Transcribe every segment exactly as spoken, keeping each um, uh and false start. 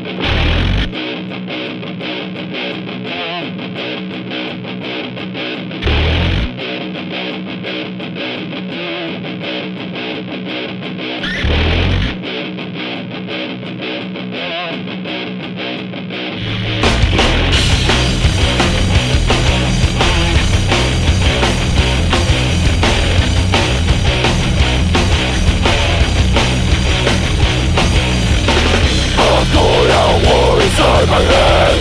Inside my head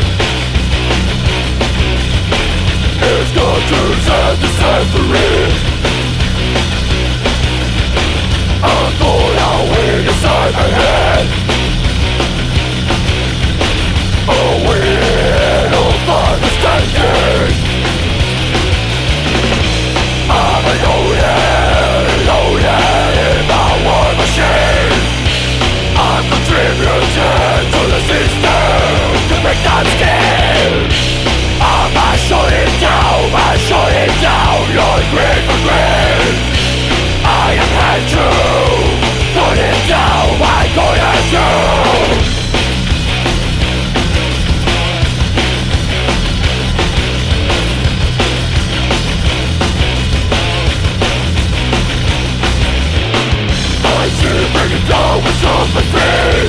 is doctors and deciphery. I'm going out inside my head. A wheel of understanding. I'm a loaded, loaded in my war machine. I'm contributing to the system to make them scared. I'm a shutting down, I'm shutting down your greed for greed. I am had to put it down, I'm gonna do. I see it bring it down with some feet.